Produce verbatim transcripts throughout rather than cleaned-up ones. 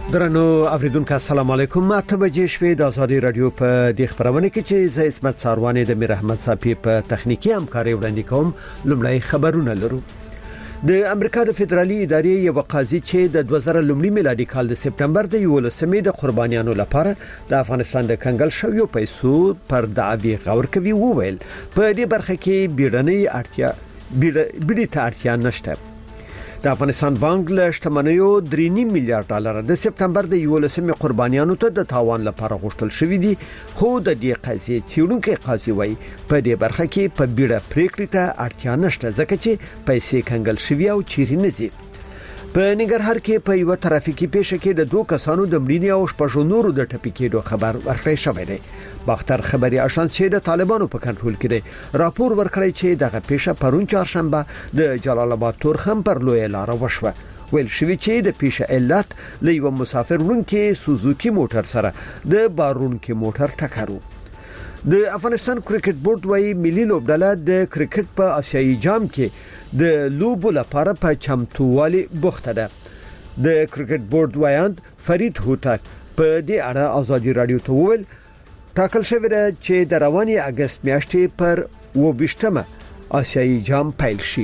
درنو اوریدونکو السلام علیکم. اته بجې شوې د ازادي رادیو په د خبرونه کې چې زه اسمت ساروانې د میر احمد صافي په تخنیکی همکاري وړاندې کوم. لومړی خبرونه لرو. د امریکا د فدرالي ادارې یو قاضي چې د دوه زره لومړي میلادي کال د سپټمبر د یولسمې د قربانیانو لپاره د افغانستان د کنګل شویو پیسو پر دعوی غور کوي وویل په دې برخه کې بیړنۍ اړتیا بیړنۍ اړتیا نشته. د افغانستان بانک له شتمنیو درې نیم میلیارډ ډالر د سپټمبر د یولسمې قربانیانو ته د تاوان لپاره غوښتل شوې دي، خو د دې قضیې څېړونکو قاضي وایي په دې برخه کې په بیړه پریکړې ته اړتیا نشته ځکه چې پیسې کنګل شوي او چیرې نه ځي. په ننګرهار کې په یو ترافیکي پیښه کې د دوه کسانو د مړینې او شپږ نورو د ټپي کېدو خبر ورکړی شوی دی. باختر خبري آشان چې د طالبانو په کنټرول کې دی راپور ورکړی چې دغه پیښه پرون چهارشنبه د جلال آباد تورخم پر لوی لار وشوه. ویل شوی چې د پیښه علت له یو مسافر وړونکي سوزوکی موټر سره د بارونکي موټر ټکر و. د افغانستان کرکټ بورډ وايي ملي لوبډله د کرکټ په آسیایي جام کې د لوبو لپاره په چمتووالي بوخته ده. د کرکټ بورډ وایاند فرید هوتک په دې اړه ازادي رادیو ته وویل ټاکل شوی دی چې د رواني اگست میاشتې پر وبشتمه آسیایي جام پیل شي.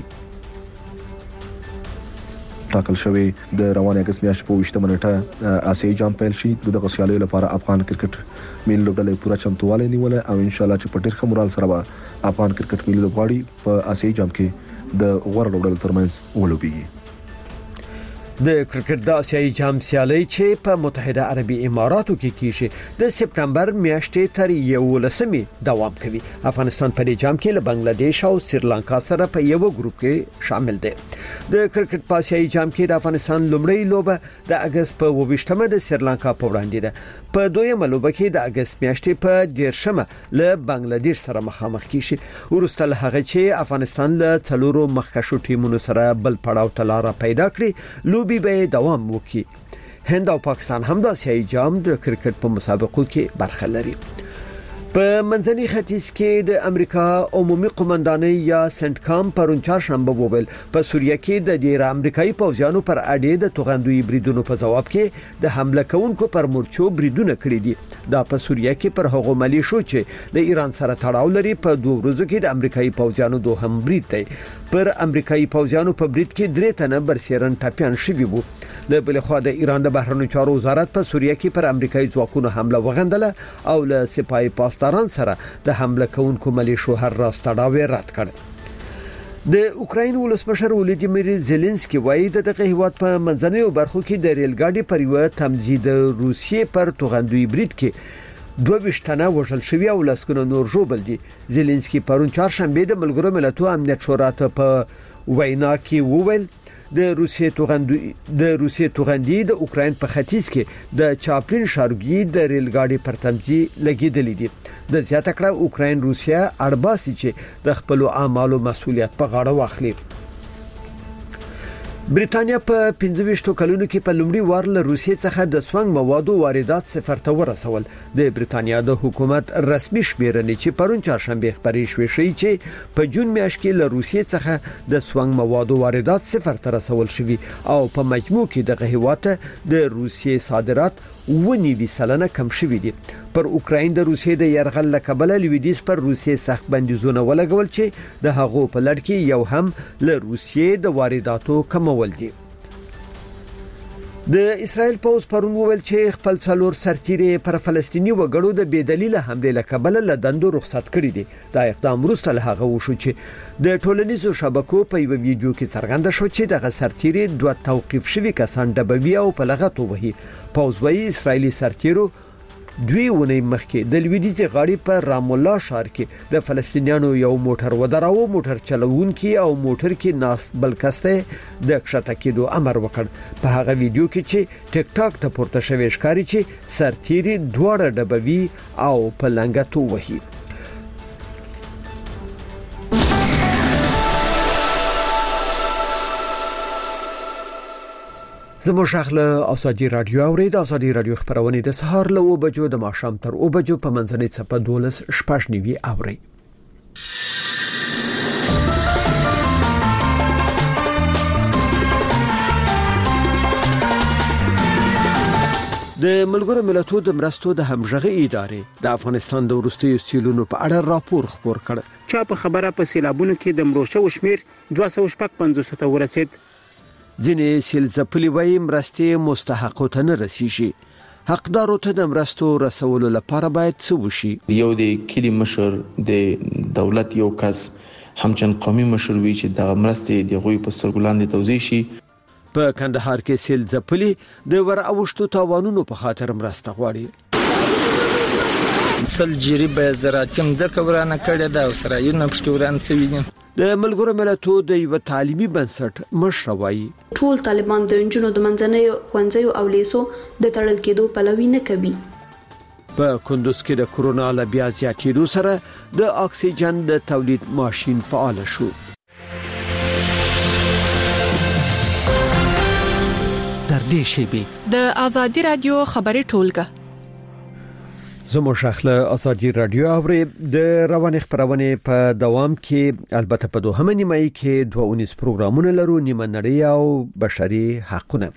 ټاکل شوی د رواني اگست میاشتې په وبشتمه نیټه آسیایي جام پیل شي. دغه سیالیو لپاره افغان کرکټ ملي لوبډله پوره چمتووالی نیولې او ان شاء الله چې په ډیر ښه مورال سره به افغان کرکټ ملي لوبغاړي په آسیایي جام کې د غوړ لوبډلو ترمنځ ولوبېږي. د کرکټ د آسیایي جام سیالي چې په متحده عربي اماراتو کې کیږي د سپټمبر میاشتې تر یولسمې دوام کوي. افغانستان په دې جام کې له بنگلاديش او سریلانکا سره په یو ګروپ کې شامل دی. د کرکټ په آسیایي جام کې د افغانستان لومړی لوبه د اگست په وبشتمه د سریلانکا په وړاندې ده. په دویمه لوبه کې د اگست میاشتې په دیرشمه له بنگلاديش سره مخامخ کیږي. ورسته له هغه چې افغانستان له څلورو مخکښو ټیمونو سره بل پړاو ته لار پیدا کړي لوبي به دوام وکړي. هند او پاکستان هم د آسیایي جام د کرکټ په مسابقو کې برخه لري. په منځني ختیځ کې د امریکا عمومي قومندانۍ یا سنټکام پرون چهارشنبه وویل په سوریه کې د ډیر امریکایي پوځیانو پر اډې د توغندوی بریدونو په جواب کې د حمله کوونکو پر مورچو بریدونه کړی دي. دا په سوریه کې پر هغو ملیشو چې د ایران سره تړاو لري په دوه ورځو کې د امریکایي پوځیانو دوهم برید دی. پر امریکایي پوځیانو په برید کې درې تنه برسیرن ټاپیان شوي وو. د بل خوا د ایران د بهرنیو چارو وزارت په سوریه کې پر امریکایي ځواکونو حمله وغندله او له سپای پاسداران سره د حمله کوونکو ملیشو هر راز تړاو رد کړ. د اوکراین ولسمشر ولادیمیر زيلنسکي وایي د دغه هیواد په منځنیو برخو کې د ریل ګاډي پر یو تمځید روسیې پر توغندوی برید کې دوه وشتنه وژل شوی او لسکونه نور ژوبل دي. زيلنسکي پرون چهارشنبه د ملګرو ملتونو امنیت شورا ته په وینا کې وویل د روسیې توغندي د روسیې توغندي د اوکراین په ختیځ کې د چاپلین شارګي د ریل ګاډي پر تمځي لګیدلې دي. د زیاته کړه اوکراین روسیا اړباسي چې د خپل اعمالو مسؤلیت په غاړه واخلي. بریټانیا په پنځه ویشت کلونو کې په لومړي وار له روسیې څخه د سونګ موادو واردات صفر ته ورسول. د بریټانیا د حکومت رسمي شمیرنې چې پرون چهارشنبه خبري شوې شي چې په جون میاشت کې له روسیې څخه د سونګ موادو واردات صفر ته رسول شوي او په مجموع کې دغه هیواد د روسیې صادرات ونیوي سلنه کم شوي دي. پر اوکراین د روسیې د يرغل لکبل لویدیز پر روسیې سخت بندیزونه ولګول چې د هغو په لړ کې یو هم له روسیې د وارداتو کمول دي. د اسرائیل پوز پرون وویل چې خپل څلور سرتیري پر فلسطینی وګړو د بېدلیله حمله لکبل له دندو رخصت کړي دي. دا اقدام وروسته له هغه وشو چې د ټولنیزو شبکو په یو ویډیو کې څرګنده شو چې دغه سرتیري دوه توقيف شوي کسان ډبوي او په لغت وهي. پوز وايي اسرائیلي سرتیرو دوی ونې مخکې د لویدیځ غاړي پر رام الله ښار کې د فلسطینیانو یو موټر ودراوه. موټر چلوونکي او موټر کې ناس بلکسته د کښته کېدو امر وکړ. په هغه ویډیو کې چې ټیک ټاک ته پورته شوی ښکاري چې سرتیري دواړه ډبوي او په لنګتو وهي. زموږ شغله ازادي رادیو اورید. ازادي رادیو خبرونه د سهار له او بجو د ماښام تر او بجو په منځنۍ چپه دولس شپږ نیوي اوري. د ملګرو ملتونو د مرستو د همغږي ادارې د افغانستان د وروستیو سیلونو په اړه راپور خپور کړ چا په خبره په سیلابونو کې د مړو شوو شمیر دوه سوه شپږ پنځوس ته ورسید. ځینې سیل ځپلي وایي مرستې مستحقو ته نه رسیږي. حقدارو ته د مرستو رسولو لپاره باید څه وشي؟ یو د کلی مشر د دولت یو کس همچن قومي مشر وی چې د مرستې د غوي په سترګلاندې توزیع شي. په کندهار کې سیل ځپلي د ور اوشتو تاوانونو په خاطر مرسته غواړي. سل جریبه زراعتیم د کورانه کړه دا سره یو نه پښتوران څوي دي. د ملګرو ملتونو د یو تعلیمي بنسټ مشر وایي ټول طالبان د انجونو د منځنۍ ښوونځیو او لیسو د تړل کېدو پلوي نه کوي. په کندوز کې د کورونا له بیا زیاتېدو سره د اکسیجن د تولید ماشين فعال شو. در دې شیبه د ازادي رادیو خبري ټولګه زموږ شخله ازادي رادیو اوري د رواني خبرونه په دوام کې البته په دوه نیمه کې دوه اونیز پروګرامونه لرو نیمه نړۍ او بشري حقوقونه.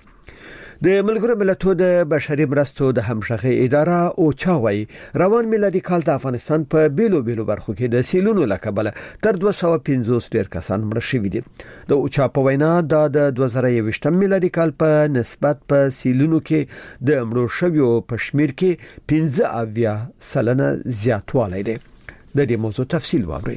د ملګرو ملتونو د بشري مرستو د همغږي اداره او چاوي روان میلادي کال د افغانستان په بیلو بیلو برخو کې د سیلونو لکبله تر دوه سوه پنځوس ډیر کسان مړ شوي دي. د اوچا په وینا د دوه زره یوویشتم میلادي کال په نسبت په سیلونو کې د مړو شویو په شمیر کې پنځه اویا سلنه زیاتوالی دی. د دې موضوع تفصیل واورئ.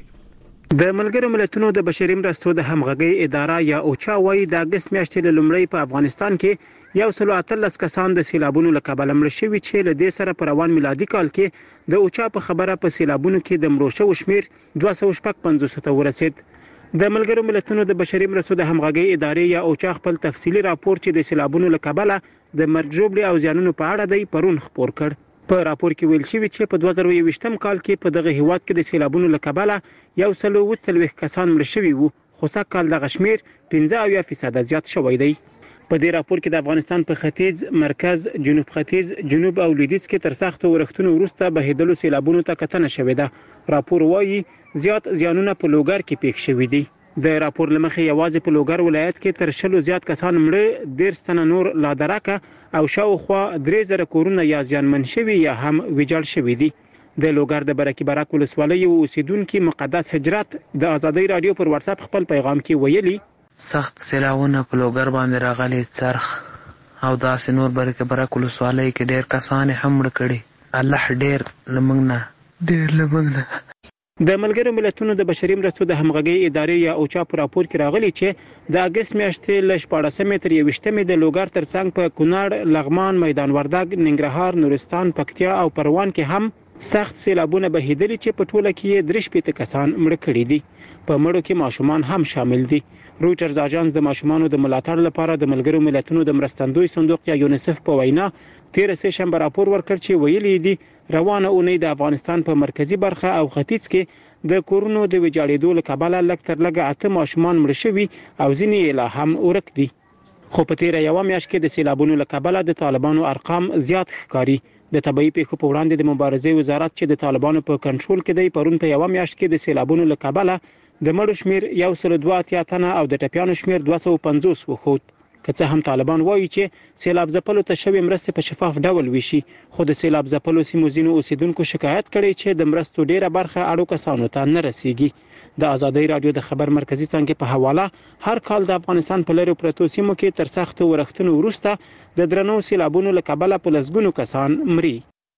د ملګرو ملتونو د بشري مرستو د همغږي اداره یا اوچا وايي د اگست میاشتې لومړی په افغانستان کې یو سل اتلس کسان د سیلابونو له کبله مړ شوي چې له دې سره پر روان میلادي کال کې د اوچا په خبره په سیلابونو کې د مړو شوو شمیر دوه سوه شپږ پنځوس ته ورسید. د ملګرو ملتونو د بشري مرستو د همغږي ادارې یا اوچا خپل تفصیلی راپور چې د سیلابونو له کبله د مرګ ژوبلې او زیانونو په اړه دی پرون خپور کړ. په راپور کې ویل شوی چې په دوه زره یوویشتم کال کې په دغه هیواد کې د سیلابونو له کبله یو سل اووه څلوېښت کسان مړ شوي وو خو سږ کال دغه شمیر پنځه اویا فیصده زیات شوی دی. په دې راپور کې د افغانستان په ختیځ، مرکز، جنوب ختیځ، جنوب او لویدیځ کې تر سختو ورښتونو وروسته بهیدلو سیلابونو ته کتنه شوې ده. راپور وايي زیات زیانونه په لوګر کې پیښ شوي دي. د راپور لمخې یوازې په لوګر ولایت کې تر شلو زیات کسان مړه، ډیر ستنه نور لا درکه او شاوخوا درې زره کورونه یا زیانمن شوي یا هم ویجاړ شوي دي. د لوګر د برکي برک ولسوالۍ اوسیدونکو مقدس هجرت د ازادي رادیو پر واتس اپ خپل پیغام کې ویلي سخت سیلاونه په لوګر باندې راغلي څرخ او داسې نور برکي برک ولسوالۍ کې ډیر کسان هم مړ کړي. الله ډیر لمنګنه ډیر لمنګنه. د ملګرو ملتونو د بشري مرستو د همغږي ادارې یا اوچا په راپور کې راغلي چې د اگست میاشتې ل شپاړسمې تر یوویشتمې د لوګر ترڅنګ په کونړ، لغمان، میدان وردګ، ننګرهار، نورستان، پکتیا او پروان کې هم سخت سیلابونه بهیدلي چې په ټوله کې درې شپېته کسان مړ کړي دي. په مړو کې ماشومان هم شامل دي. رويټرز اژانس د ماشومانو د ملاتړ لپاره د ملګرو ملتونو د مرستندوی صندوق یا یونیسف په وینا تیر سه شنبه راپور ورکړ چې ویلي دي روانه اونۍ د افغانستان په مرکزی برخه او ختیځ کې د کورونو د ویجاړېدو له کبله لږ تر لږه اته ماشومان مړ شوي او ځینې یې لا هم ورک دي. خو په تیر یو میاشت کې د سیلابونو له کبله د طالبانو ارقام زیات ښکاري. د طبي پیښو په وړاندې د مبارزې وزارت چې د طالبانو په کنټرول کې دی پرون په یو میاشت کې د سیلابونو له کبله د مړو شمیر یو سل دوه اتیا تنه او د ټپیانو شمیر دوه سوه پنځوس وخوت. که څه هم طالبان وایي چې سیلاب ځپلو ته شوی مرستې په شفاف ډول ویشي، خو د سیلاب ځپلو سیمو ځینو اوسیدونکو شکایت کړی چې د مرستو ډیره برخه اړو کسانو ته نه رسیږي. د ازادي رادیو د خبر مرکزی څنګه په حواله هر کال د افغانستان په لری پروتو سیمو کې تر سختو ورښتونو وروسته د درنو سیلابونو له کبله په لسګونو کسان مري.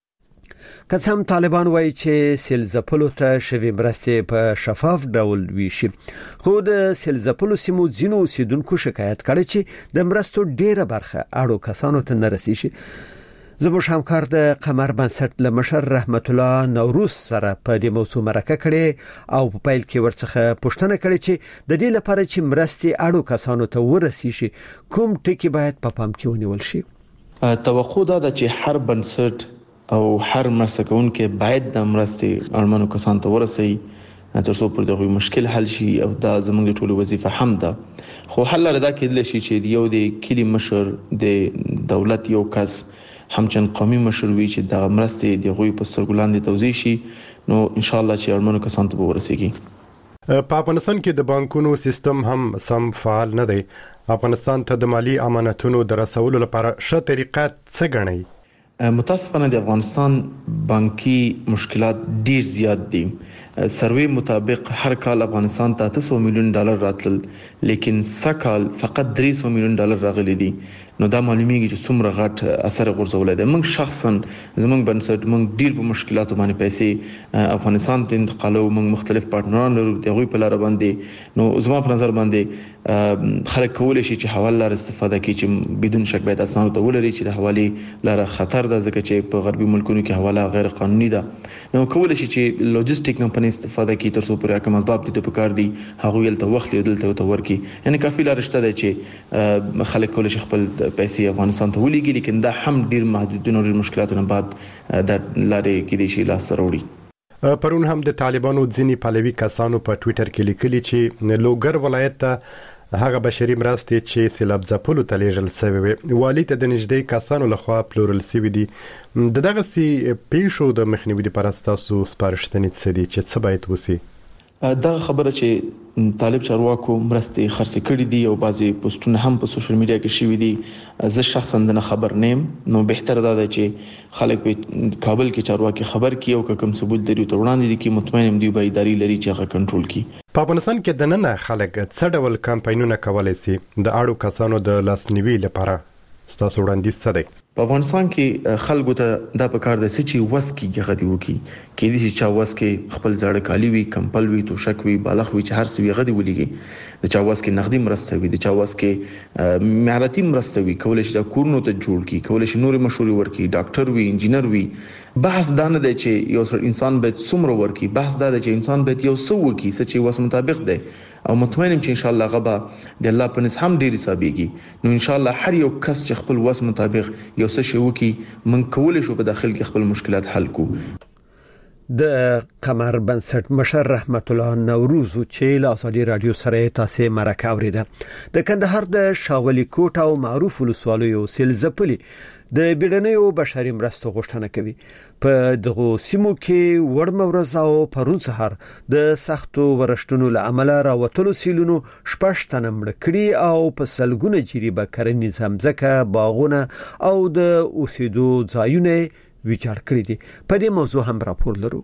که څه هم طالبان وایي چې سیل ځپلو ته شوی مرستې په شفاف ډول ویشي، خو د سیل ځپلو سیمو ځینو اوسیدونکو شکایت کړی چې د مرستو ډیره برخه اړو کسانو ته نه رسیږي. زموږ همکار د قمر بنسټ له مشر رحمت الله نوروز سره په دې موضوع مرکه کړې او په پیل کې ورڅخه پوښتنه کړې چې د دې لپاره چې مرستې اړو کسانو ته ورسیږي کوم ټکي باید په پام کې ونیول شي. توقع دا ده چې هر بنسټ او هر مرسته کوونکی باید د مرستې اړمنو کسانو ته ورسي تر څو پر دغه مشکل حل شي او دا زموږ ټولو وظیفه هم ده. خو حل لري دا کېدل شي چې یو د کلی مشر د دولت یو کس همچن قومي مشر وی چې د مرستې د غوي په سترګلاندې توزیع شي، نو ان شاء الله چې اړمنو کسانو ته ورسیږي. په افغانستان کې د بانکونو سیستم هم سم فعال نه دی. افغانستان ته د مالی امانتونو د رسولو لپاره ښه طریقه څه ګڼي؟ متاسفانه د افغانستان بانکي مشکلات ډیر زیات دي. سروې مطابق هر کال افغانستان ته اته سوه میلیون ډالر راتلل، لیکن سکال فقط درې سوه میلیون ډالر راغلي دي. نو دا معلومیږي چې څومره غټ اثر غورځولای دی. موږ شخصا زموږ بنسټ موږ ډیر په مشکلاتو باندې پیسې افغانستان ته انتقالو. موږ مختلف پارتنران لرو د هغوی په لار باندې. نو زما په نظر باندې خلک کولی شي چې حواله لار استفاده کړي چې بدون شک باید اسناد ته ولري چې د حوالې لار خطر ده، ځکه چې په غربي ملکونو کې حواله غیر قانوني ده. نو کولی شي چې لوجستیک کمپنی استفاده کړي تر څو پورې کوم اسباب دي په کار دي هغه یل ته وخت لیدل ته ورکی. یعنی کافي لار شته چې خلک کولی شي خپل پیسې افغانستان ته ولېږي، لیکن دا هم ډیر محدودونه او مشکلاتونه بعد د لارې کې دي شي لاس وروړي. پرون هم د طالبانو ځینی پلوي کسانو په ټوئیټر کې لیکلي چې لوګر ولایت ته هغه بشري مرستې چې سیلاب ځپلو ته لیږل شوی وي والی ته د نږدې کسانو لخوا پلورل شوی دي. د دغه سي پیښو د مخنیوي لپاره تاسو سپارښتنې څه دي چې څه باید وسی؟ دا خبره چې طالب چارواکو مرستې خرڅ کړې دي او بعضي پوسټونه هم په سوشل میډیا کې شوي دي. زه شخصا نه خبر نیم، نو بهتره ده چې خلک په کابل کې چارواکي خبر کړي او کوم ثبوت لري ته وړاندې دي چې مطمئن دي به اداري لري چې هغه کنټرول کړي. په افغانستان کې د نن خلک څه ډول کمپاینونه کولای شي د اړو کسانو د لاسنیوي لپاره؟ ستاسو وړاندیز څه دی؟ په افغانستان کې خلکو ته دا پکار دی چې وس کې غدي وکي کې دي چې چا وس کې خپل ځاړه کالی وي، کمپل وي، توشک وي، بالغ وي، چې هر څه وي غدي ولېږي. د چا وس کې نقدي مرسته وي، د چا وس کې معیاراتي مرسته وي، کولای شي د کورونو ته جوړ کی، کولای شي نور مشورې ورکي، ډاکټر وي، انجینر وي. بحث دا نه دی چې یو انسان باید څومره ورکي، بحث دا دی چې انسان باید یو څه وکي چې وس مطابق دی او مطمئنم چې ان شاء الله غبا د الله په نس هم ډیر حسابيږي. نو ان شاء الله هر یو کس چې خپل وس مطابق یو څه شي وکي من کولای شو په داخل کې خپل مشکلات حل کو. د قمر بنسټ مشر رحمت الله نوروز چې له ازادي رادیو سره تاسو مرکه اوریده د کندهار د شاولي کوټ او معروف ولسوالیو سلزپلي د بیړنیو بشري مرستو غوښتنه کوي. په دغه سیمو کې وړمورز او پرون سهار د سختو ورشتونو لامل راوتلو سیلونو شپږ مړ کړي او په سلګونه جریبه کرنی زمزکه باغونه او د اوسېدو ځایونه ویجاړ کړی دي. په دې موضوع هم راپور لرو.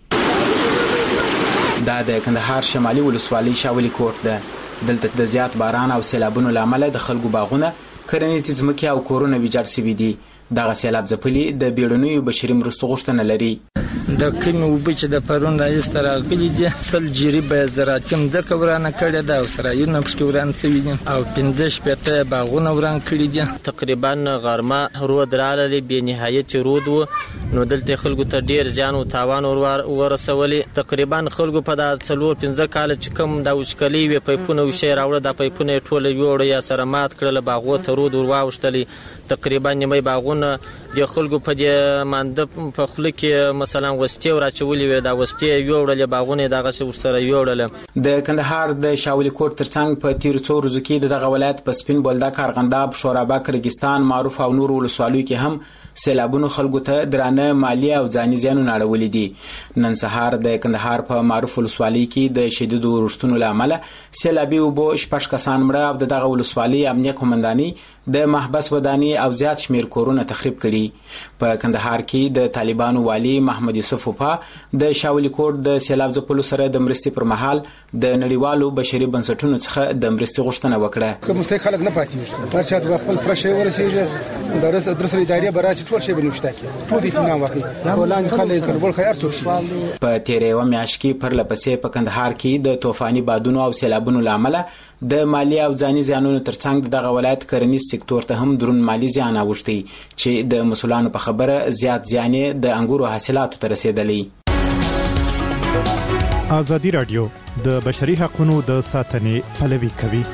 دا د کندهار شمالي ولسوالۍ شاولي کوټ ده. دلته د زیات باران او سیلابونو لامل د خلکو باغونه، کرنیزې ځمکې او کورونه ویجاړ شوي دي. دغه سیلاب ځپلي د بیړنیو بشري مرستو غوښتنه لري. د کلمې وبې چې د پرون راځي راغلي دي سل جریبه زراعتي ځمکه ورانه کړې ده او سرایونه پکې وران شوي دي او پنځه شپېته باغونه وران کړي دي. تقریبا غرمه رود راغلی بې نهایت رود و، نو دلته خلکو ته ډیر زیان او تاوان ورسولي. تقریبا خلکو په دا څلور پنځه کال چې کوم د وچکلي وي پایپونه وشي راوړه، د پایپونه ټوله یوړ یا سره مات کړل، باغو ته رود ورواوښتلی. تقریبا نیمه باغونه د خلکو په دې مانده په خله کې مثلا وستي راچولې وي، دا وستي یوړل باغونه دغه څه ورسره یوړل. د کندهار د شاولي کوټ ترڅنګ په تیر څو ورځو کې د دغه ولایت په سپین بولدک، ارغنداب، شورابک، ریګستان، معروف او نور ولسوالیو کې هم سیلابونو خلکو ته درانه مالی او ځاني زیانونه اړولي دي. نن سهار د کندهار په معروف ولسوالۍ کې د شدیدو ورښتونو لامل سیلابي اوبو شپږ کسان مړه او د دغه ولسوالۍ امنیه قومنداني د محبس وداني او زیات شمیر کورونه تخریب کړي. په کندهار کې د طالبانو والی محمد یوسف وفا د شاولي کوټ د سیلاب ځپلو سره د مرستې پر مهال د نړیوالو بشري بنسټونو څخه د مرستې غوښتنه وکړه. کوم مستحق خلک نه پاتېږي، هر چا ته خپل فرشه ورسېږي، درس درس ادارې براشي ټول شی بنوشته کې ټول اطمینان واخلي، ولان خلک کړبل خیر تور شي. په تیرې و میاشت کې پر لپسې په کندهار کې د طوفاني بادونو او سیلابونو لامل د مالی او ځاني زیانونو ترڅنګ دغه ولایت کرنیز سکتور ته هم درون مالی زیان اوښتی چې د مسولانو په خبره زیات زیان د انګورو حاصلاتو ته رسیدلی. ازادي رادیو د بشري حقوقو د ساتنې پلوي کوي.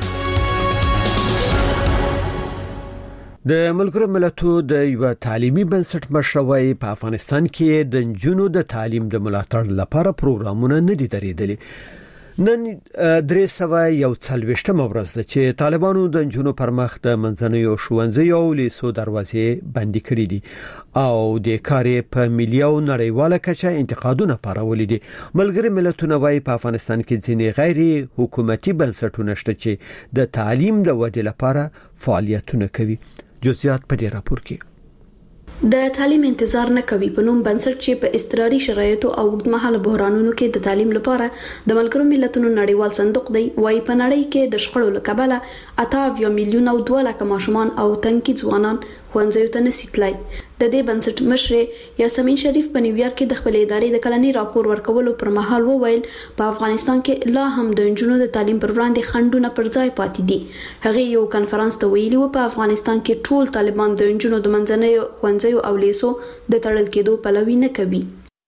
د ملګرو ملتونو د یو تعلیمي بنسټ مشروعي په افغانستان کې د جنونو د تعلیم د ملاتړ لپاره پروګرامونه نه دي درېدلي. نن درې سوه یو څلوېښتمه ورځ ده چې طالبانو د جنونو پر مخ د منځنیو ښوونځیو او لیسو دروازې بندي کړې دي او د کاري په ملي او نړیواله کچه انتقادونه پارولي دي. ملګري ملتونه وايي په افغانستان کې ځینې غیر حکومتي بنسټونه شته چې د تعلیم د ودې لپاره فعالیتونه کوي. جزئیات په دې راپور کې. د تعلیم انتظار نه کوي په نوم بنسټ چې په اضطراري شرایطو او اوږدمهاله بحرانونو کې د تعلیم لپاره د ملګرو ملتونو نړیوال صندوق دی وايي په نړۍ کې د شخړو له کبله اته میلیون او دوه لک ماشومان او تنکي ځوانان ښوونځیو ته نشي تلای. د دې بنسټ مشر یاسمین شریف په نیویارک کې د خپل ادارې د کلني راپور ورکولو پر مهال وویل په افغانستان کې لا هم د نجونو د تعلیم پر وړاندې خنډونه پر ځای پاتې دي. هغه یو کانفرنس ته ویلي و په افغانستان کې ټول طالبان د نجونو د منځنیو ښوونځیو او لیسو د تړل کېدو پلوي نه کوي.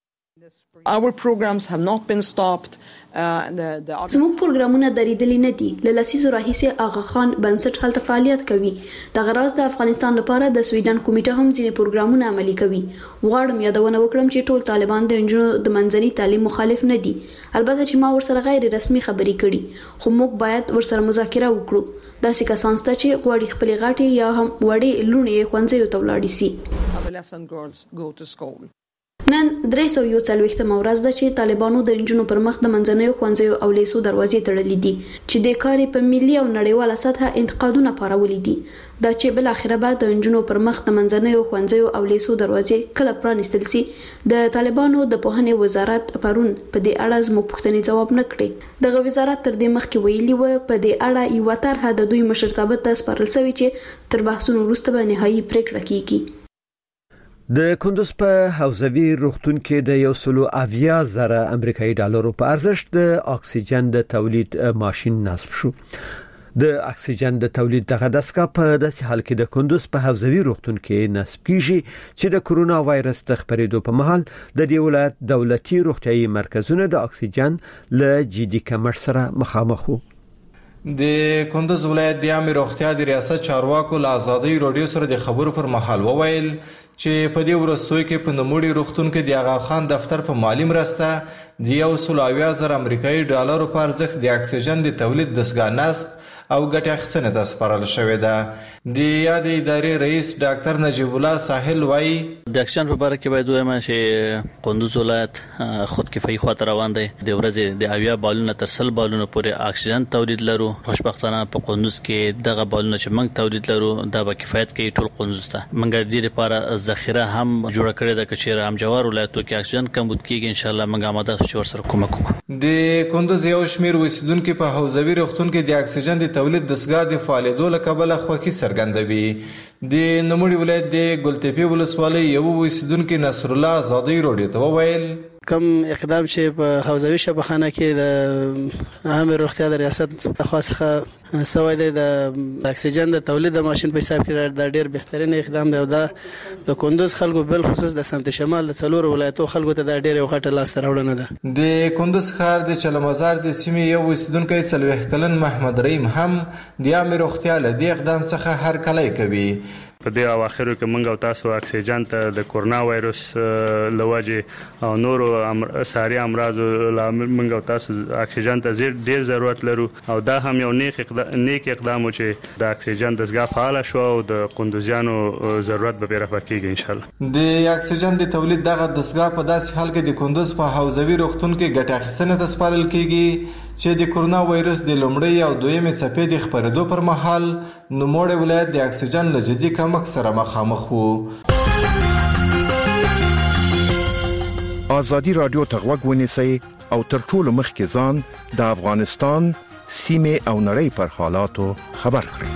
Our programs have not been stopped. زموږ پروګرامونه درېدلي نه دي. له لسیزو راهیسې آغا خان بنسټ هلته فعالیت کوي. د غراض د افغانستان لپاره د سویډن کمیټه هم ځینې پروګرامونه عملي کوي. غواړم یادونه وکړم چې ټول طالبان د نجونو د منځني تعلیم مخالف نه دي. البته چې ما ورسره غیر رسمي خبرې کړي، خو موږ باید ورسره مذاکره وکړو. داسې کسان شته چې غواړي خپل غاټي یا هم وړې لونې ښوونځیو ته ولاړ شي. Adolescent girls go to school. نن درې سوه یو څلوېښتمه ورځ ده چې طالبانو د نجونو پر مخ د منځنیو ښوونځیو او لیسو دروازې تړلې دي چې د کار په ملي او نړیواله سطحه انتقادونه پارولي دي. دا چې بل اخره بعد د نجونو پر مخ د منځنیو ښوونځیو او لیسو دروازې کله پرانیستل سي، د طالبانو د پوهنې وزارت پرون په دې اړه زموږ پوښتنې جواب نه کړي. دغه وزارت تر دې مخکې ویلي و په دې اړه یو طرحه د دوی مشرتابه ته سپارل شوې چې تر بحثونو وروسته به نهایي پریکړه کیږي. د کندوز په حوزوي روغتون کې د یو سلو اویا زره امریکایي ډالرو په ارزښت د اکسیجن د تولید ماشين نصب شو. د اکسیجن د تولید دغه دستګاه په داسې حال کې د کندوز په حوزوي روغتون کې نصب کیږي چې د کرونا وایرس د خپرېدو په مهال د دې ولایت دولتي روغتيایي مرکزونه د اکسیجن له جدي کمښت سره مخامخ وو. د کندوز ولایت د عامه روغتیا د ریاست چارواکو له ازادي رادیو سره د خبرو پر مهال وویل چې په دې ورستوي کې په نموړي روغتون کې د آغا خان دفتر په مالی مرسته د یو سل اویا زره امریکایي ډالرو په ارزښت د اکسیجن د تولید دستګاه نصب او ګټه اخیستنې ته سپارل شوې ده. د یاد ادارې رئیس ډاکټر نجیب الله ساحل وایي د اکسیجن په اړه کې باید وایم چې کندوز ولایت خودکفایي خواته روان دی. د ورځې د اویا بالونه تر سل بالونه پورې اکسیجن تولید لرو. خوشبختانه په کندوز کې دغه بالونه چې موږ تولید لرو دا به کفایت کوي ټول کندوز ته. موږ د دې لپاره ذخیره هم جوړ کړې ده چې هم جوار ولایتو کې اکسیجن کمبود کیږي. ان شاء الله موږ آماده یو ور سره کومک وکړو. د کندوز یو شمیر اوسیدونکو په حوزوي روغتون کې د اکسیجن د تولید دستګاه د فعالیتولو له کبله خوښي څرګندوي. د نوموړي ولایت د ګلتپې ولسوالۍ یو اوسیدونکو نصر الله ازادي رادیو ته وویل کوم اقدام چې په حوزوي شبخانه کې د عامه روغتیا د ریاست څخه سوی دی د اکسیجن د تولید د ماشين په حساب کې د ډیر بهترین اقدام دی او دا د کندوز خلکو بل خصوص د سمت شمال د څلور ولایتو خلکو ته د ډیر غټه لاس راوړنه ده. د کندوز ښار د چلمزار د سیمې یو اوسیدونکی څلوېښت کلن محمد رحیم هم د عامه روغتیا له دې اقدام څخه هر کلی کوي. په دې اواخرو کې موږ او تاسو اکسیجن ته د کورونا وایرس لوجه او نورو ساري امراض لامل موږ او تاسو اکسیجن ته ډیر ضرورت لرو او دا هم یو نیک نیک اقدام و چې د اکسیجن دستګاه فعال شو او د کندوزیانو ضرورت به رفع کیږي ان شاء الله. د اکسیجن د تولید دغه دستګاه په داسې حال کې د کندوز په حوزوي روغتون کې ګټه اخیستنې ته سپارل کیږي چې د کورونا وایرس د لومړۍ او دویمې څپې د خپرېدو پر مهال نوموړی ولایت د اکسیجن له جدي کمښت سره مخامخ وو. ازادي رادیو ته غوږ ونیسئ او تر ټولو مخکې ځان د افغانستان سیمې او نړۍ پر حالاتو خبر کړئ.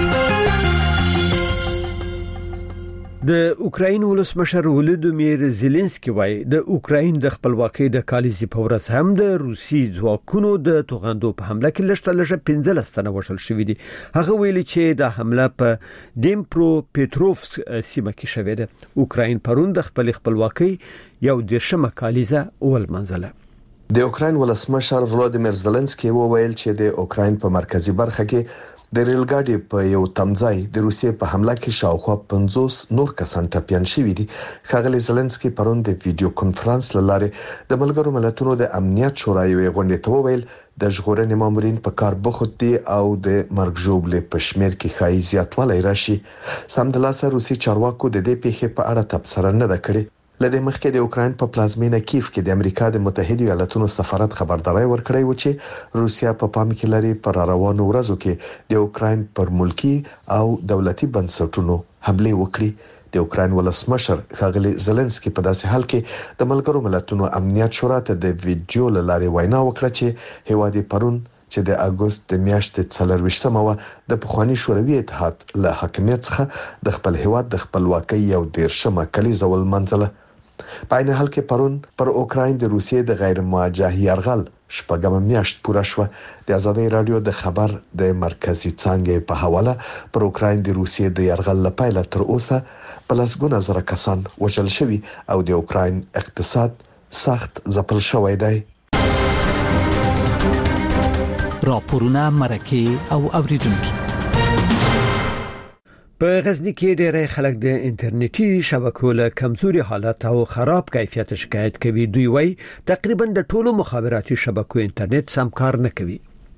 د اوکراین ولسمشر ولودیمیر زيلنسکي وایي د اوکراین د خپلواکۍ د کالیزې په ورځ هم د روسي ځواکونو د توغندو په حمله کې لږ تر لږه پنځلس تنه وژل شوي دي. هغه ویلي چې د حمله په ډیمپرو پیټروفسک سیمه کې شوې ده. اوکراین پرون د خپل خپلواکۍ یو دیرشمه کالیزه ولمنځله. د اوکراین ولسمشر ولودیمیر زيلنسکي وویل چې د اوکراین په مرکزی برخه کې د ریل ګاډي په یو تمځای د روسیې په حمله کې شاوخوا پنځوس نور کسان ټپيان شوي دي. ښاغلي زيلنسکي پرون د ویډیو کانفرنس لاره د ملګرو ملتونو د امنیت شورا یوې غونډې ته وویل د ژغورنې مامورین په کار بوخت دي او د مرګ ژوبلې په شمیر کې ښایي زیاتوالی راشي. سمدلاسه روسي چارواکو د دې پیښې په اړه تبصره نه ده کړې. لدې مخکې د اوکراین په پلازمینه کیف کې د امریکا د متحده ایالاتونو سفارت خبرداري ورکړی و چې روسیا په پام کې لري پر روانو ورځو کې د اوکراین پر ملکی او دولتي بنسټونو حمله وکړي. د اوکراین ولسمشر ښاغلي زيلنسکي په داسې حال کې د ملګرو ملتونو امنیت شورا ته د ویډیو لارې وینا وکړه چې هیواد پرون چې د اگست د میاشتې څلرويشتمه و د پخوانی شوروي اتحاد له حاکمیت څخه د خپل هیواد د خپلواکۍ یو دیرشمه کلیزه ولمنځله. په عین حال کې پرون پر اوکراین د روسیې د غیر مواجه یرغل شپږم میاشت پوره شو. د ازادي رادیو د خبر د مرکزی څنګه په حواله پر اوکراین د روسیې د یرغل لپاره تر اوسه په لسګونه زره کسان وژل شوي او د اوکراین اقتصاد سخت ځپل شوی دی. راپورونه مرکه او اوریدونکو. په غزنی کې ډېری خلک د انټرنیټي شبکو له کمزوري حالت او خراب کیفیت شکایت کوي. دوی وایي تقریبا د ټولو مخابراتي شبکو انټرنیټ سم کار نه کوي.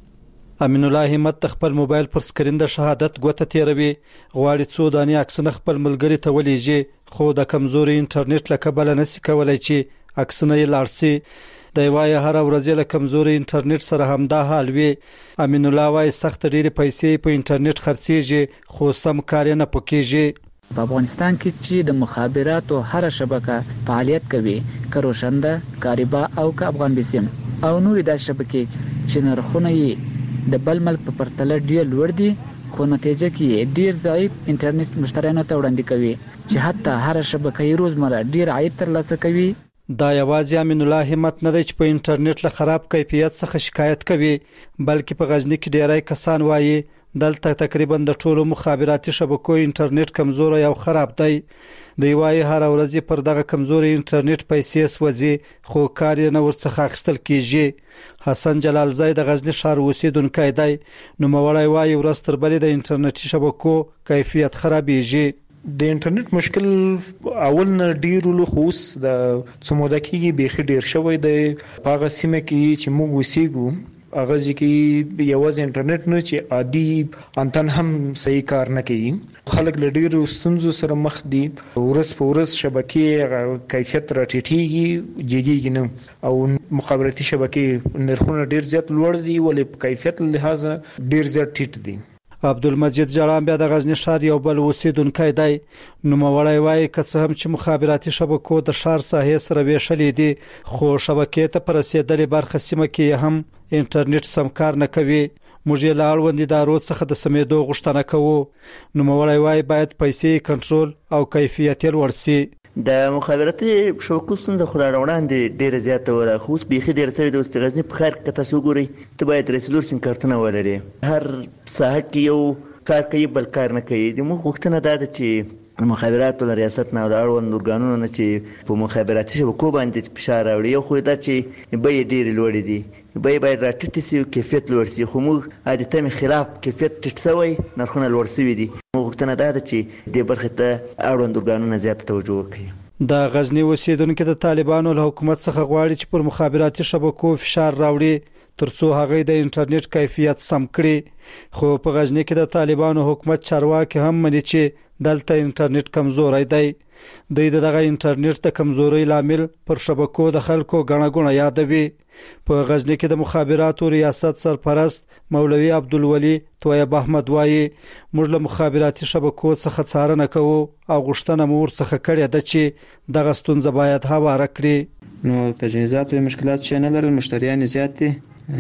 امین الله همت خپل موبایل پر سکرین د شهادت غوته تیروي. غواړي څو دانې عکسونه خپل ملګری ته ولېږي خو د کمزوري انټرنیټ له کبله نشي کولای چې عکسونه یې لاړسي. د وای هر ورځ له کمزوري انټرنیټ سره همدا حال وي. امین الله وای سخت ډېری پیسې په انټرنیټ خرڅيږي خو سم کار نه پکېږي. په افغانستان کې چې د مخابراتو هر شبکه فعالیت کوي کروشنده کاریبا او ک افغان بیسیم او نور د شبکې چې نرخونه یې د بل ملک په پرتله ډېر لوړ دي خو نتیجه کې ډېر ضعیف انټرنیټ مشتریانو ته وړاندې کوي چې حتی هر شبکه یې روزمره ډېر عاید ترلاسه کوي. دا یوازې امین الله همت نه دی چې په انټرنیټ له خراب کیفیت څخه شکایت کوي بلکې په غزنی کې ډیری کسان وایي دلته تقریبا د ټولو مخابراتي شبکو انټرنیټ کمزور او خراب دی. دی وایي هر ورځ پر دغه کمزوري انټرنیټ پیسې سوځي خو کار نه ورڅخه اخیستل کیږي. حسن جلال زای د غزنی ښار اوسیدونکی دی. نو موړی وایي ورځ تر بلې د انټرنیټي شبکو کیفیت خرابېږي. د انټرنیټ مشکل اول نه ډیر له خوس د څومره کېږي به ډیر شوی دی. په هغه سیمه کې چې موږ وسیګو هغه ځکه یوازې انټرنیټ نه چې عادي انتن هم صحیح کار نه کوي. خلک له ډیرو ستونزو سره مخ دي. ورځ په ورځ شبکې کیفیت راټیټېږي جګیږي نه او مخابراتي شبکې نرخونه ډیر زیات لوړ دي ولې په کیفیت لحاظ ډیر زیات ټیټ دي. عبدالمجید جړان بیا د غزنی ښار یو بل اوسیدونکی دی. نو موړی وایي که څه هم چې مخابراتي شبکو د ښار ساحې سره ویشلې دي خو شبکې ته پر رسیدلې برخه سیمه کې هم انټرنیټ سم کار نه کوي. موږ یې له اړوندې ادارو څخه د سمېدو غوښتنه کوو. نو موړی وایي باید پیسې کنټرول او کیفیت یې لوړ سي. د مخابراتي شبکو ستونزه خو را وړاندې ډېره زیاته وه خو اوس بیخي ډېره سوې ده. اوس د غزني په ښار کې که تاسو وګورئ ته باید درې څلور سیم کارتونه ولرې. هر ساحه کې یو کار کوي بل کار نه کوي. د موږ غوښتنه دا ده چې مخابراتو له ریاست نه او د اړوند ارګانونو نه چې په مخابراتي شبکو باندې فشار راوړي. یو خو دا چې بیې ډېرې لوړې دي بیې باید راټیټې سي او کیفیت لوړ سي خو موږ عادتمې خلاف کیفیت ټیټ شوی نرخونه لوړ شوي دي. موږ غوښتنه دا ده چې دې برخې ته اړوند ارګانونه زیاته توجه وکړي. د غزنی اوسیدونکو د طالبانو له حکومت څخه غواړي چې پر مخابراتي شبکو فشار راوړي ترڅو هغه د انټرنیټ کیفیت سم کړي. خو په غزنی کې د طالبانو حکومت چارواکي هم مني چې دلته انټرنیټ کمزوري دی. دوی دغه انټرنیټ د کمزوري لامل پر شبکو د خلکو غڼه غڼه یادوي. په غزنی کې د مخابراتو ریاست سرپرست مولوی عبدالولی تویب احمد وایي موږ له مخابراتي شبکو څخه څارنه کوو او غوښتنه مو ورڅخه کړې ده چې دغه ستونزه باید هواره کړي. نو تجهیزات او مشکلات چې نه لرل مشتریان زیات دي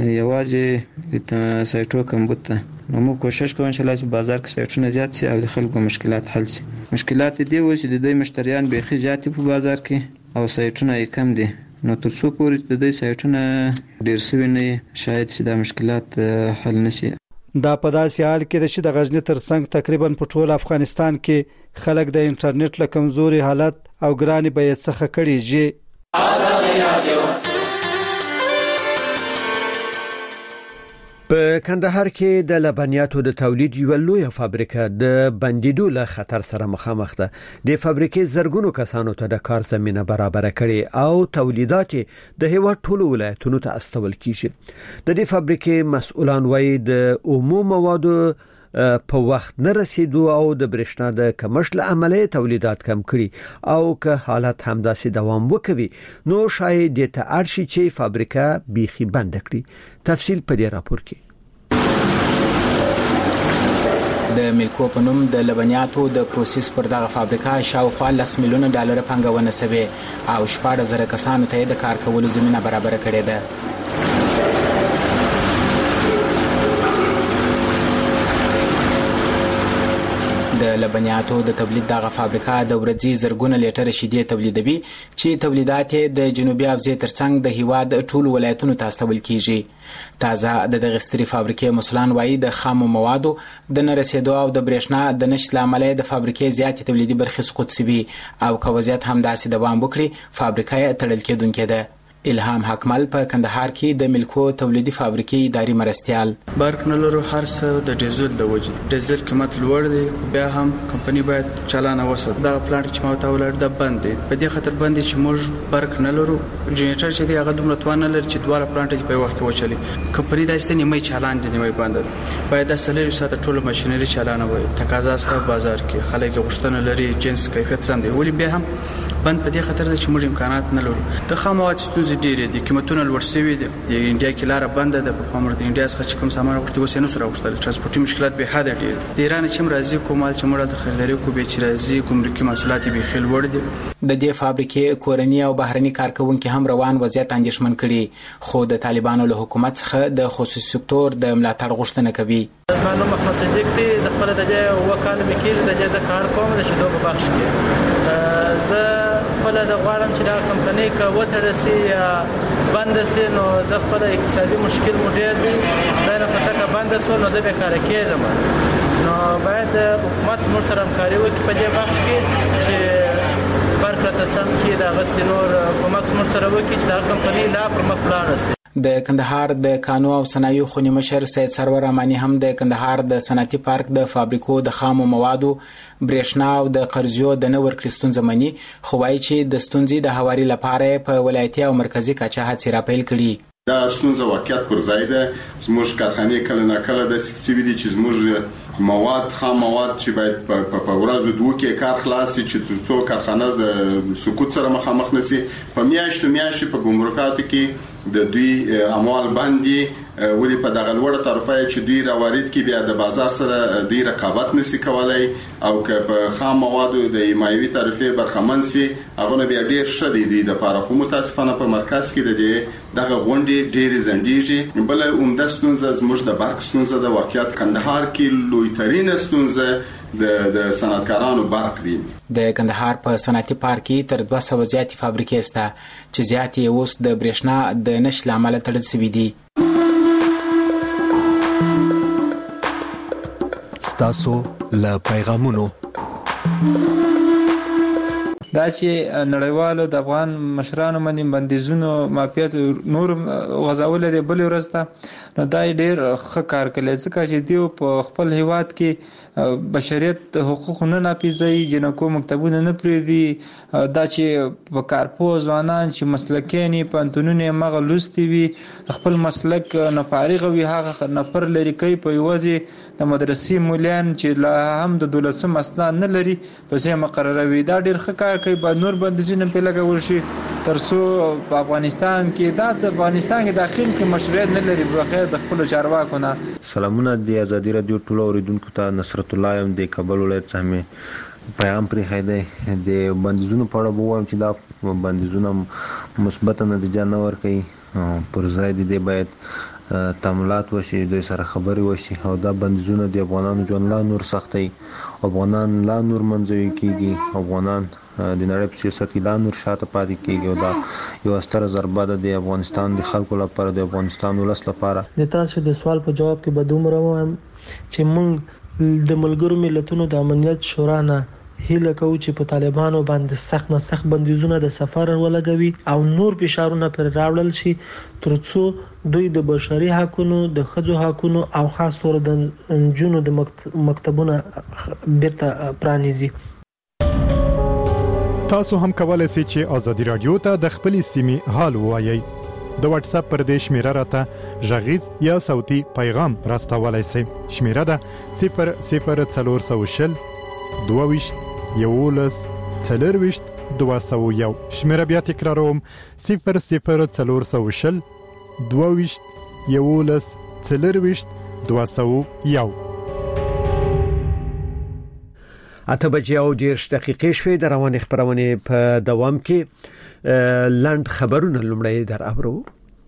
یوازې د سایټو کمبود ته. نو موږ کوشش کوو چې بازار کې سایټونه زیات شي او د خلکو مشکلات حل شي. مشکلات دي و چې د دې مشتریان بیخي زیات په بازار کې او سایټونه یې کم دي. نو تر څو پورې د دې سایټونه ډیر سوي نه شاید چې دا مشکلات حل نشي. دا په داسې حال کې چې د غزنی ترڅنګ تقریبا په ټول افغانستان کې خلک د انټرنیټ له کمزوري حالت او ګراني بیې څخه کړيږي. آزادي رادیو په کندهار کې د لبنیاتو د تولید یو لوی فابریکه د بندیدو له خطر سره مخامخ ده. د فابریکې زرګونو کسانو ته د کار زمينه برابر کړي او تولیدات د هیواد ټولو ولایتونو ته استول کیږي. د دې فابریکې مسؤلان وایي د عمومي موادو په وخت نه رسیدو او د برېښنا د کمښت له امله تولیدات کم کړي او که حالت همداسې دوام وکوي نو شاید د تارشي چې فابریکه بیخي بند کړي. تفصیل په دې راپور کې. د ملکو په نوم د لبنیاتو د پروسس پر دغه فابریکه شاوخوا لس میلیونه ډالر پانګونه شوې او شپږ زره کسانو ته د کار کولو زمینه برابر کړې ده. د لبنیاتو د تولید دغه فابریکه د ورځې زرګونه لیټر شیدې تولیدوي چې تولیدات د جنوبي حوزې ترڅنګ د هیواد ټولو ولایتونو ته استول کیږي. تازه د دغه سترې فابریکې مسولان وایي د خامو موادو د نه رسیدو او د برېښنا د نشت له امله د فابریکې زیاتې تولیدي برخې سقوط شوي او که وضعیت همداسې دوام وکړي فابریکه یې تړل کېدونکې ده. الهام حکمل په کندهار کې د ملکو تولیدي فابریکې اداري مرستیال. برق نه لرو، هر څه د ډیزل د وجې ډیزل قیمت لوړ دی، بیا هم کمپنی باید چالانه وساتي. دا پلانټ چې ما ته ولر د بند دی، په دې خاطر بند چې موږ برق نه لرو، جنریټر چې دی هغه دومره توان نه لري چې دواړه پلانټ په وخت کې وچلي. کمپنی دا ستنې نیمه چالان دي نیمه بند ده، باید د سلری ساته ټول ماشينري چالانه وي. تقاضا ست بازار کې خلک غوښتنه لري، جنس کیفیت سم دی، ولی بیا هم بند په دې خاطر چې موږ امکانات نه لرو. د خاموات ستونزې ډېرې دي، قیمتونه لوړ شوي دي. د انډیا کې لاره بنده ده، په خامر د انډیا څخه چې کوم سامان راوړي اوس یې نه سره راوړل. ترانسپورتي مشکلات به حد ډېر دي. د ایران چې مرزي کومال چې موږ د خریداري کو به چې راځي ګمرکي محصولات به خل وړ دي. د دې فابریکې کورنی او بهرني کارکونکو هم روان وضعیت اندېښمن کړي، خو د طالبانو له حکومت څخه د خصوصي سکتور د ملاتړ غوښتنه کوي. معلومه محمد صدیق دی، زه خپل د دې وکاله وکیل د جزا کار کوم د شیدو په بخش کې. زه خپل د غواړم چې دا کمپنۍ کا وترسي یا بند سي، نو زه خپل اقتصادي مشکل مو ډېر دی، دا نه فسکه بند سو نو زه به کار کېږم. نو باید حکومت موږ سره همکاري وکړي په دې وخت کې چې برکت سم کې دا غسي نور کومک موږ سره وکړي چې دا کمپنۍ لا پر مخ لاړه شي. د کندهار د کانو او صنایعو خونی مشر سید سرور امانی هم د کندهار د صنعتي پارک د فابریکو د خامو موادو، برېښنا او د قرضیو د نه ورکړې ستونزه مني، خو وایي چې د ستونزې د هواري لپاره په ولایتي او مرکزي کچه هڅې راپیل کړي. دا ستونزه واقعیت پر ځای ده. زموږ کارخانې کله نه کله د سکسیوي دي چې زموږ مواد خام مواد چې باید په ورځو دوه کې کار خلاص شي چې څو کارخانه د سقوط سره مخامخ نشي. په میاشتو میاشتو په ګمرکاتو کې د دوی اموال باندې ولې په دغه لوړه طرفه چې دوی راوارد کې بیا د بازار سره دوی رقابت نشي کولای، او که په خام موادو د ایمایوي طرفه برخمن سي هغه نه بیا ډیر شدي دي. د پاره خو متاسفانه په مرکز کې د دې دغه غونډې ډېرې زندېږي. بل عمده ستونزه زموږ د برق ستونزه د واقعیت کندهار کې لوی ترين ستونزه د د صنعتکارانو برق دي. د کندهار په صنعتي پارک کې تر دوه سوه زیاتې فابریکې شته چې زیاتې اوس د برېښنا د نشت له امله تړل شوي دي. ستاسو له پیغامونو دا چې نړیوالو د افغان مشرانو باندې بندیزونو مافیات نور غزاول دي بل ورځ ته، نو دا ډېر ښه کار کوي ځکه چې دیو په خپل هیواد کې بشریت حقوق نه ناپیژي، جنکو مکتبونه نه پریدي. دا چې په کارپو ځوانان چې مسلکین په انتونونه مغلوستي وي، خپل مسلک نه فارغ وي، هغه نفر لري کوي په یوازې د مدرسې مولیان چې لا هم د دولسم اسناد نه لري په ځای مقرروي. دا ډېر ښه کار کوي. به نور بندیزونه په لګول شي ترڅو په افغانستان کې دا د افغانستان کې داخل کې مشروعیت نه لري بغیر د خپل چارواکو نه. سلامونه د ازادي رادیو ټولو اوریدونکو ته نصرت الله یم د کابل ولایت څخه پیغام پرې خیده د بندیزونو په اړه ووایم چې دا بندیزونه مثبت نتیجه نه ورکوي، پر ځای د دې باید تعاملات وشي، دوی سره خبرې وشي، او دا بندیزونه د افغانانو ژوند لا نور سختوي، افغانان لا نور منځوي کیږي، افغانان د نړۍ په سیاست کې لا نور شاته پاتې کیږي. او دا یو ستره ضربه ده د افغانستان د خلکو لپاره، د افغانستان ولس لپاره. د تاسو د سوال په جواب کې به دومره وایم چې موږ د ملګرو ملتونو د امنیت شورا نه هیله کوو چې په طالبانو باندې سخت نه سخت بندیزونه د سفر ولګوي او نور فشارونه پر راوړل شي ترڅو دوی د بشري حقوقو، د ښځو حقوقو او خاص تور د جنونو د مکتبونو بیرته پرانیزي. تاسو هم کولای شئ چې ازادي رادیو ته د خپلې سیمې حال ووایئ. د واتس اپ پر دې شمیره راته ژغیز یا صوتي پیغام راستولای شئ. شمیره ده صفر صفر څلور سوه شل دوه ویشت یولس څلرویشت دوه سوه یو. شمیره بیا تکراروم صفر صفر څلور سوه شل دوه ویشت یولس څلرویشت دوه سوه یو. اته بجې او دیرش دقیقې شوې د روانې خبرونه په دوام کې لاند خبرونه لومړی در اورو.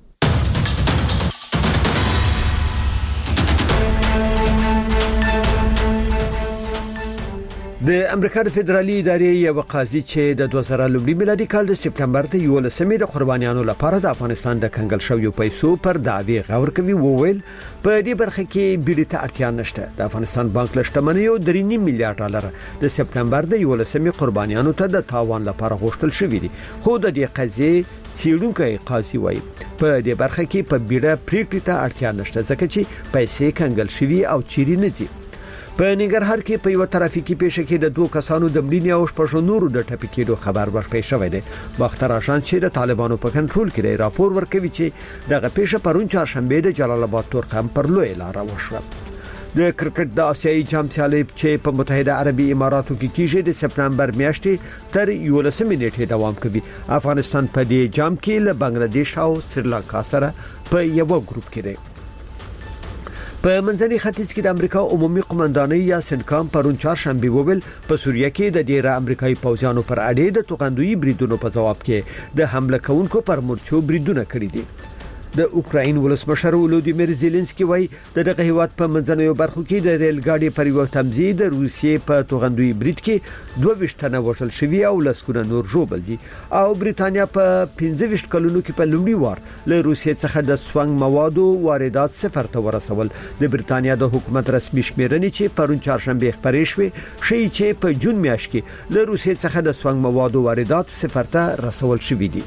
د امریکا د فدرالي ادارې یو قاضي چې د دوه زره لومړي میلادي کال د سپټمبر ته یولسمې د قربانیانو لپاره د افغانستان د کنګل شویو پیسو پر دعوی غور کوي وویل په دې برخه کې بیړې ته اړتیا نشته. د افغانستان بانک لشتمنیو درې نیم میلیارډ ډالر د سپټمبر د یولسمې قربانیانو ته د تاوان لپاره غوښتل شوی دي، خو د دې قضیې څېړونکي قاضي وایي په دې برخه کې په بیړه پریکړې ته اړتیا نشته ځکه چې پیسې کنګل شوی او چیرې نه ځي. په ننګرهار کې په یو ترافیکي پیښه کې د دوه کسانو د مړینې او شپږ نورو د ټپي کېدو خبر ورپېښ شوی دی. باختر آشان چې د طالبانو په کنټرول کې دی راپور ورکوي چې دغه پیښه پرون چهارشنبه د جلال آباد تورخم پر لوی لار وشوه. د کرکټ د آسیایي جام سیالي چې په متحده عربي اماراتو کې کیږي د سپټمبر میاشتې تر یولسمې نیټې دوام کوي. افغانستان په دې جام کې له بنگلاديش او سریلانکا سره په یو ګروپ کې دی. په منځني ختیځ کې د امریکا عمومي قومندانۍ یا سنکام پرون چهارشنبه وویل په سوریه کې د ډیره امریکایي پوځیانو پر اړې د توغندوی بریدونو په جواب کې د حمله کوونکو پر مورچو بریدونه کړی دي. د اوکراین ولسمشر ولودیمیر زيلنسکي وایي د دغه هیواد په منځنیو برخو کې د ریل ګاډي پر یو تمځي د روسیې په توغندوی برید کې دوه وشتنه وشل شوی او لسکونه نور جوړل دي او بریتانیا په پنځه وشت کلونو کې په لومړي وار له روسیې څخه د سونګ موادو واردات صفر ته ورسول. د بریتانیا د حکومت رسمي شمیرنې چې پرون چهارشنبه خبرې شوې شي چې په جون میاشت کې له روسیې څخه د سونګ موادو واردات صفر ته رسول شوي دي.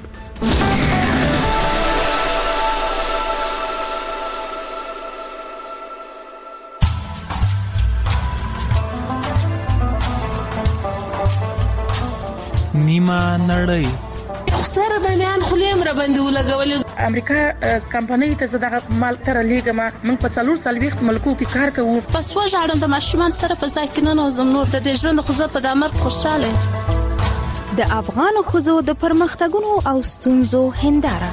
نیمه نړۍ سره د میان خلیم را باندې ولګولې امریکا کمپنۍ ته دغه مال تر لیګما من په څلور سالويخت ملکو کې کار کوو. پس وژاړم د ماشومان سره په ځای کې نه نوزم نور د دې ژوند خو زه په دامر خوشاله. د افغان خزو د پرمختګونو او ستونزو هنداره.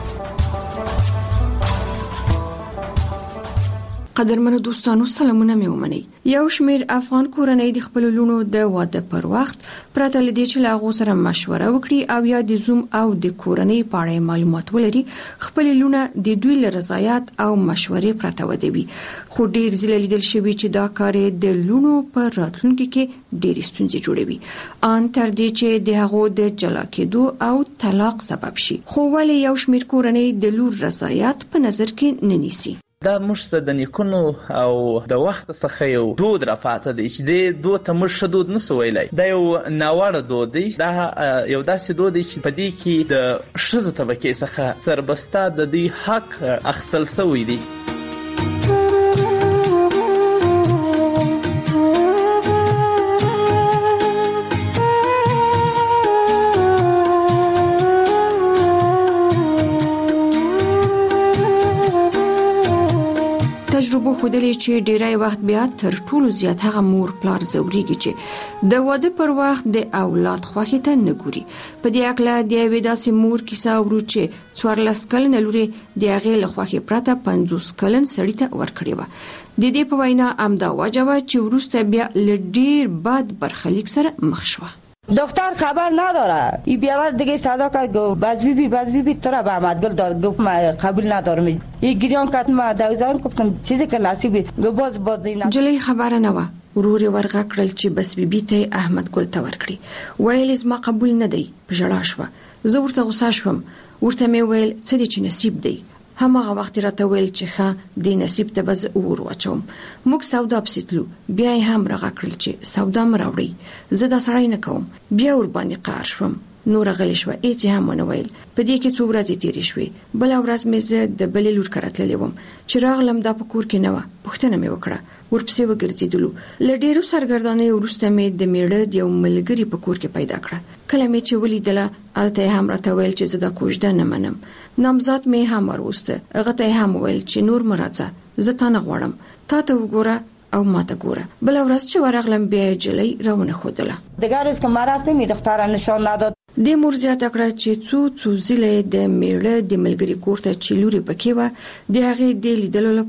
قدرمنو دوستانو سلامونه مې ومنئ. یو شمیر افغان کورنۍ د خپل لونو د واده پر وخت پرته لدې چې لاغو سره مشوره وکړي او یا د زوم او د کورنۍ په اړه معلومات ولري خپل لونه د دوی له رضایت او مشورې پرته ودوي. خو ډیر ځله لیدل شوی چې دا کار د لونو پر راتلونکو کې ډیر ستونزې جوړوي ان تر دې چې د هغو د جلا کېدو او طلاق سبب شي. خو ولې یو شمیر کورنۍ د لور رضایت په نظر کې نه نیسي؟ دا مشته د نیکونو او د وخت څخه یو دود را پاتې دی چې د دوه تمر شدود نسو ویلای. دا یو ناوړه دود دی. دا یو داسې دود دی چې په دې کې د شذ طبقه څخه سربسته د دې حق اخصل سوی دی. تجربه خودلې چې ډیری وخت بیا تر ټولو زیات هغه مور پلار زوريږي چې د واده پر وخت د اولاد خوښي ته نه ګوري. په دې اکله د یوې داسې مور کیسه ورو چې څوارلس کلنه لوري د هغې له خوښي پرته پنځوس کلن سړی ته ورکړې و. د دې په وینا امدا واجبه چې وروسته بیا ل ډیر بد برخلیک سره مخ شوه. دختر خبر نداره. این بیاور دیگه صدا کرد گفت باز بی بی باز بی بی ترا به احمد گل داد گفت من قبول ندارم. این گریان کرد ما دوزان گفتم چیزی که نصیبی گفت باز باز دینا. جلی خبر نه و ورور ورغه کړل چې بس بی بی ته احمد ګل ته ورکړي. ویل ما قبول نه دی. په ژړا شو. زه ورته غوسه شوم. ورته مې ویل څه دي چې نصیب دی. همغه وخت راته ویل چې ښه د نصیب ته بز اور واچوم. موږ سودا پسیتلو. بیا هم راغه کړل چې سودا مراوړي. زه دا سړی نه کوم. بیا ور باندې قهر شوم. نور غلی شو. اېڅ هم ونه ویل. په دې کې څو ورځې تیرې شوې. بل ورځ مې زه د بلې لور کراتلې وم. چې راغلم دا په کور کې نه و. پوښتنه مې وکړه. ورپسې وګرځیدلو. لډیرو سرګردانۍ ورسته مې د میړه د یو ملګری په کور کې پیدا کړه. کله مې چې ولیدله الته هم راته ویل چې زه دا کوژده نه منم. نامزاد مې هم وروسته. هغه ته هم ویل چې نور مرزه زه تا نه غواړم. تا ته وګوره او ما ته ګوره. بل ورځ چې ورغلم بیا جلی راونه خودله. دیگه روز که ما رفتیم می دختر نشان نداد. د مور زیاته کړه چې څو څو ځله د میړه د ملګری کور ته چلوري پکې و د هغه د لیدلو